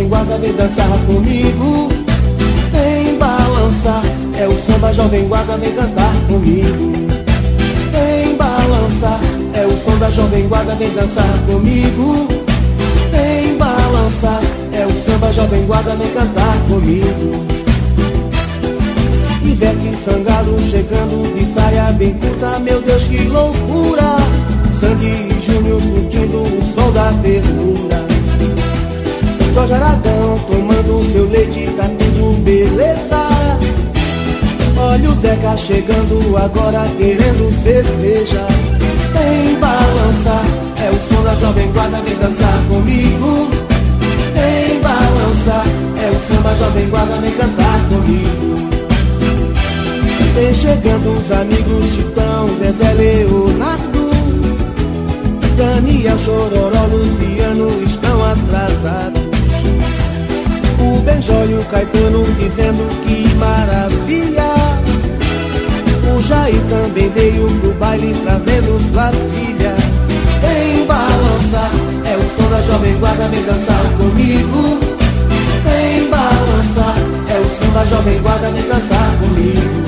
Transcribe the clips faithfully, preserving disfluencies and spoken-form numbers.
Jovem Guarda, vem dançar comigo. Vem balançar, é o samba Jovem Guarda, vem cantar comigo. Vem balançar, é o som da Jovem Guarda, vem dançar comigo. Vem balançar, é o samba Jovem Guarda, vem cantar comigo. Ivete Sangalo chegando de saia bem curta, meu Deus que loucura. Sandy e Júnior curtindo o som da ternura. Jorge Aragão tomando seu leite, tá tudo beleza. Olha o Zeca chegando agora querendo cerveja. Vem balançar, é o som da Jovem Guarda, vem dançar comigo. Vem balançar, é o samba Jovem Guarda, vem cantar comigo. Vem chegando os amigos Chitão, Zezé, Leonardo, Daniel, Chororó, Luciano estão atrasados. O Benjó e o Caetano dizendo que maravilha. O Jair também veio pro baile trazendo sua filha. Vem balançar, é o som da Jovem Guarda, vem dançar comigo. Vem balançar, é o som da Jovem Guarda, vem dançar comigo.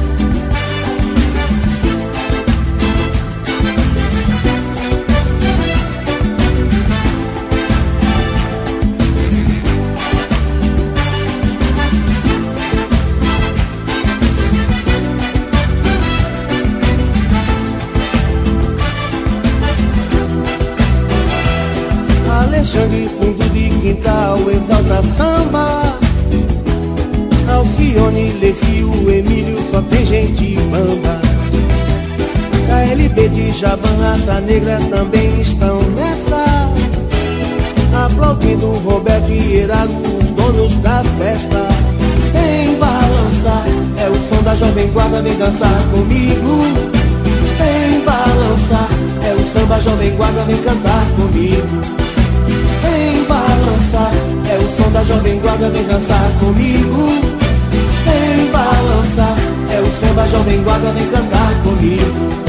Alexandre, fundo de quintal, exalta samba. Alcione, Lecio, Emílio, só tem gente bamba. K L B de Javan, Raça Negra também estão nessa. Aplaudindo Roberto e Heraldo, os donos da festa. Vem balançar, é o som da Jovem Guarda, vem dançar comigo. Vem balançar, é o samba Jovem Guarda, vem cantar comigo. Vem balançar, é o som da Jovem Guarda, vem dançar comigo. Vem balançar, é o samba Jovem Guarda, vem cantar comigo.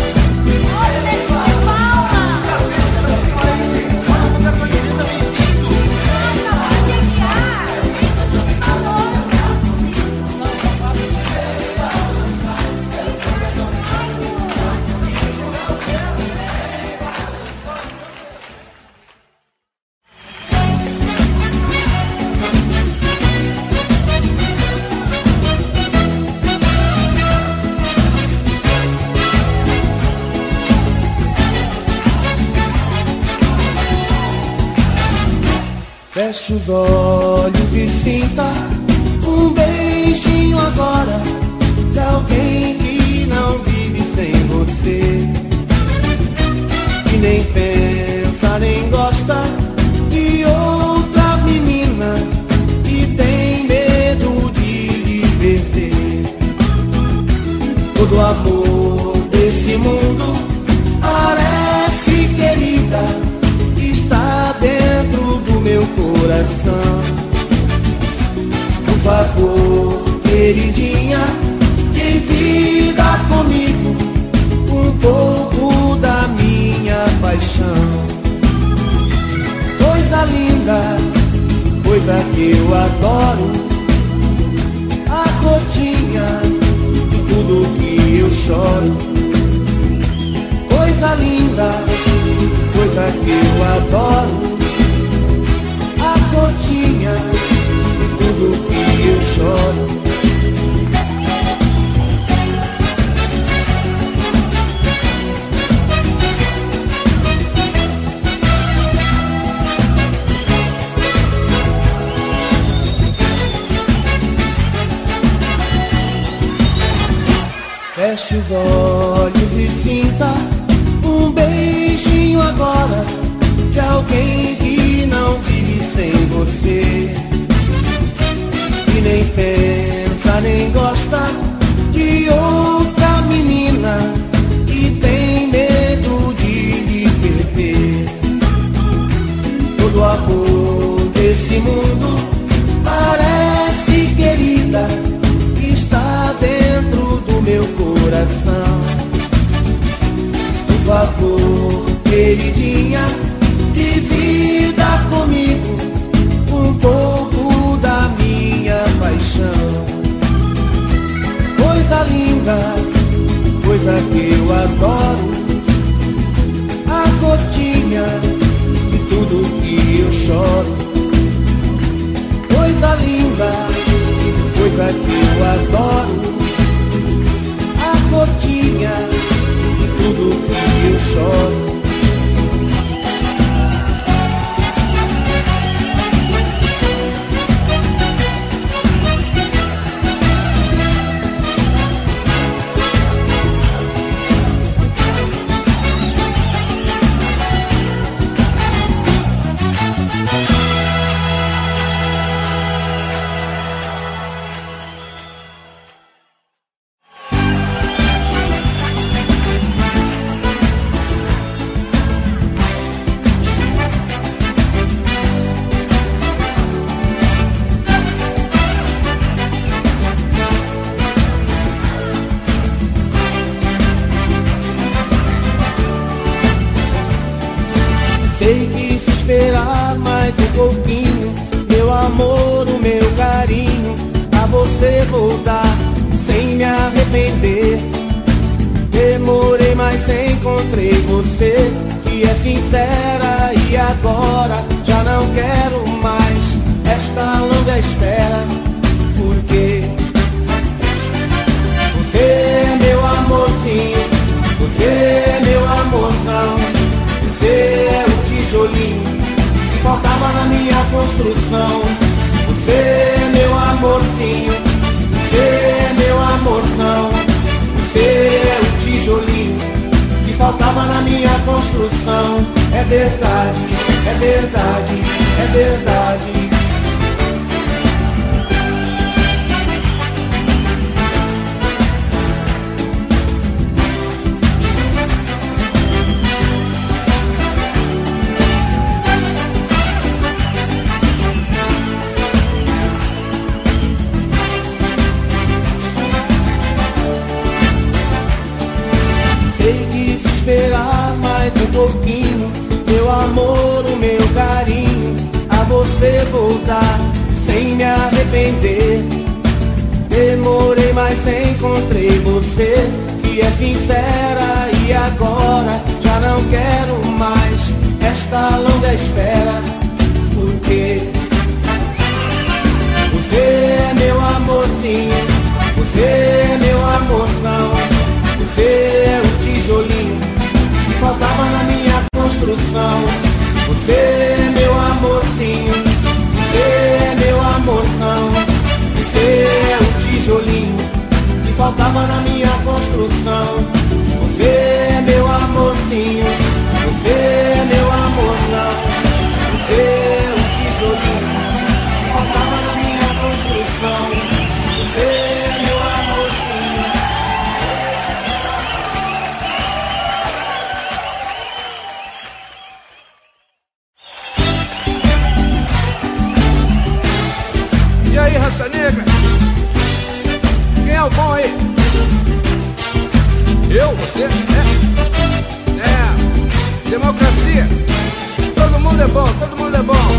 Feche os olhos e sinta um beijinho agora de alguém que não vive sem você, que nem pensa nem gosta de outra menina, que tem medo de lhe perder. Todo amor desse mundo parece, querida, está dentro do meu coração. Por favor, queridinha, divida comigo um pouco da minha paixão. Coisa linda, coisa que eu adoro, a gotinha de tudo que eu choro. Coisa linda, coisa que eu adoro, a gotinha de tudo que eu choro. Feche os olhos e sinta um beijinho agora de alguém que não vive sem você, que nem pensa nem gosta de outra menina, que tem medo de lhe perder. Todo amor desse mundo parece, querida, que está dentro do meu coração. Por favor, queridinha, divida comigo um pouco adoro a gotinha de tudo que eu choro. Sei que se esperar mais um pouquinho, meu amor, o meu carinho, a você voltar sem me arrepender. Demorei, mas encontrei você, que é sincera, e agora já não quero mais esta longa espera. Porque você é meu amorzinho, você é meu amorzão, você é o tijolinho que faltava na minha construção. Você é meu amorzinho, você é meu amorzão, você é o tijolinho que faltava na minha construção. É verdade, é verdade, é verdade. Esperar mais um pouquinho, meu amor, o meu carinho, a você voltar sem me arrepender. Demorei, mas encontrei você, que é sincera, e agora já não quero mais esta longa espera. Porque você é meu amorzinho, você é meu amorzão, você é o tijolinho que faltava na minha construção. Você é meu amorzinho, você é meu amorzão, você é o tijolinho que faltava na minha construção. Você é meu amorzinho, você é meu amorzão, você é o tijolinho que faltava na minha construção. Você é meu amorzinho. E aí, raça negra? Quem é o bom aí? Eu? Você? É? É. Democracia. Todo mundo é bom, todo mundo é bom.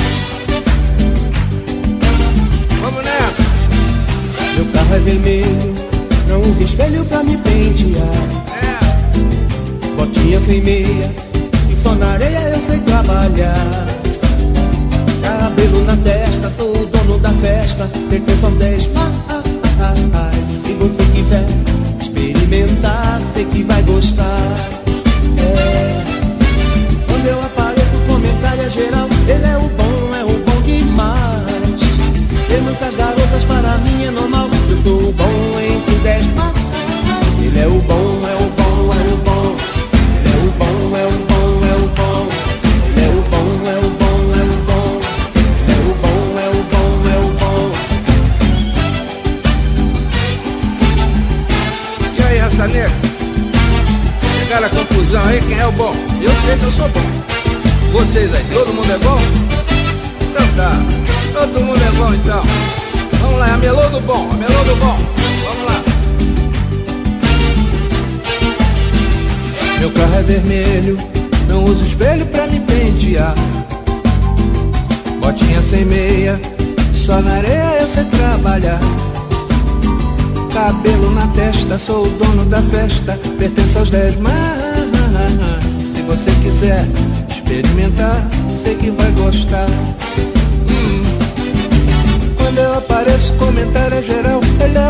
Vamos nessa. Meu carro é vermelho, não usa espelho pra me pentear. É. Botinha sem meia, e só na areia eu sei trabalhar. Cabelo na testa, sou o dono da festa, pertenço aos dez. Ah, ah, ah, ah, se você quiser experimentar, sei que vai gostar. É. Quando eu apareço, o comentário é geral. Ele é o bom, é o bom demais. Tem muitas garotas, para mim é normal. Eu sou o bom entre os dez. Ah, ah, ele é o bom, é o bom, é o bom. Ele é o bom, é o bom, é o bom. Ele é o bom, é o bom, é o bom. Ele é o bom, é o bom, é o bom. E aí, raça negra? Chegaram à conclusão aí, quem é o bom? Eu sei que eu sou bom. Vocês aí, todo mundo é bom? Então tá, todo mundo é bom então. Vamos lá, é a melô do bom, a melô do bom. Vamos lá. Meu carro é vermelho, não uso espelho pra me pentear. Botinha sem meia, só na areia eu sei trabalhar. Cabelo na testa, sou o dono da festa, pertenço aos dez. Mas se você quiser experimentar, sei que vai gostar. Hum. Quando eu apareço, comentário é geral. Ele é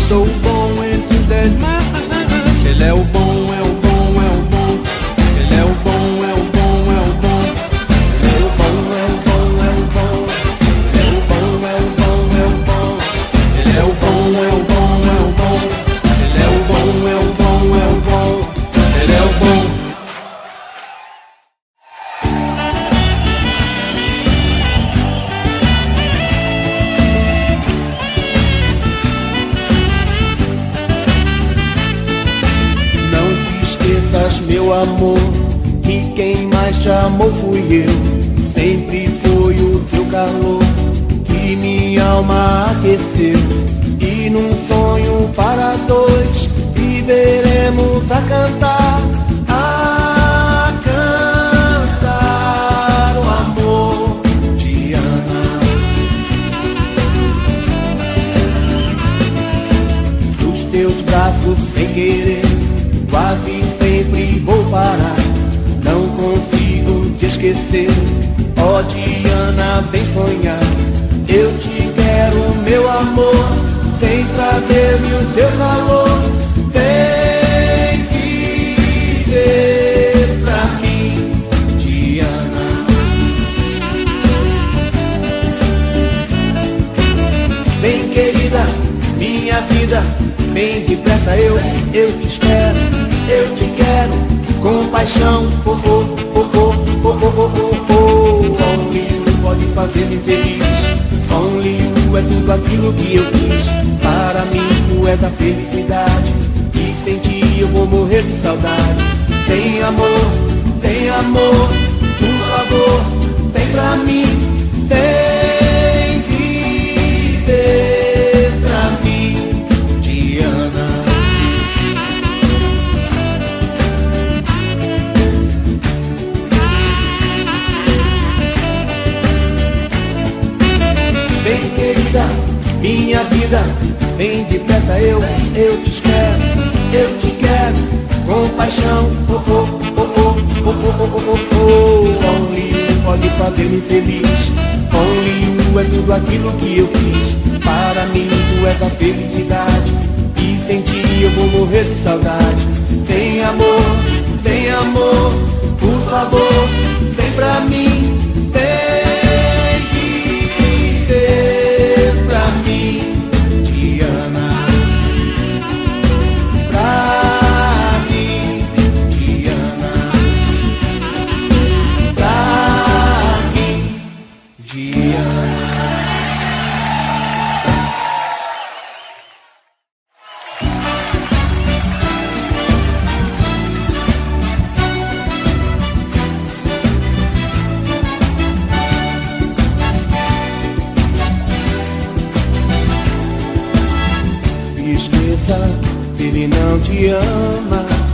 sou o bom entre os dez mais. Ele é o bom, é o bom, é o bom. Ele é o bom, é o bom, é o bom. Ele é o bom, é o bom, é o bom. Ele é o bom, é o bom, é o bom. Ele é o bom, é o bom, é o bom. Ele é o bom, é o bom, é o bom. Ele é o bom. Meu amor, que quem mais te amou fui eu. Sempre foi o teu calor que minha alma aqueceu. E num sonho para dois viveremos a cantar, a cantar o amor de Ana. Dos teus braços sem querer, quase sempre vou parar, não consigo te esquecer. Ó Diana, vem sonhar, eu te quero, meu amor. Vem trazer-me o teu calor, vem viver pra mim, Diana. Vem querida, minha vida, vem depressa, eu, eu te espero. Eu te quero com paixão, oh, oh, oh, oh, oh, oh, oh, oh, oh. Only you pode fazer-me feliz. Only you é tudo aquilo que eu quis. Para mim tu és a felicidade, e sem ti eu vou morrer de saudade. Tem amor, tem amor, por favor, vem pra mim. Vem viver pra mim, Diana. Vem querida, minha vida, vem depressa, eu, eu te espero, eu te quero, com paixão, oh, oh, oh, oh, oh, oh, oh, oh, oh. Only you pode fazer-me feliz, only you é tudo aquilo que eu quis. Para mim tu és a felicidade, e sem ti eu vou morrer de saudade. Vem amor, vem amor, por favor, vem pra mim. Esqueça, se ele não te ama,